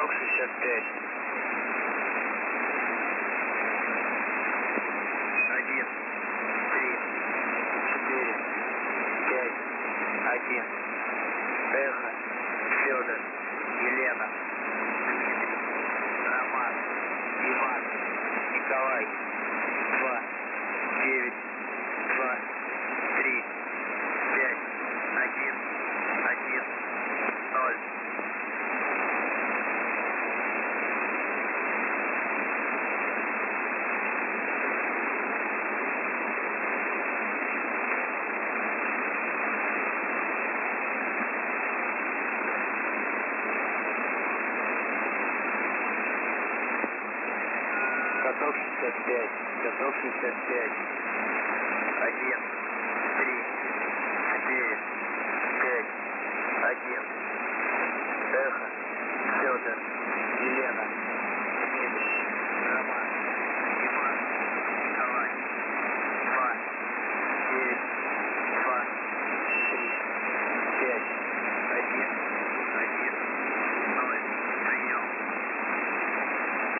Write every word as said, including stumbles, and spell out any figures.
Каток шестьдесят пять. Один, три, четыре, пять, один. Эхо, Федор, Елена, Дмитрий, Роман, Иван, Николай. Два, девять, два, три, пять, один, один, ноль. Каток шестьдесят пять, каток шестьдесят пять.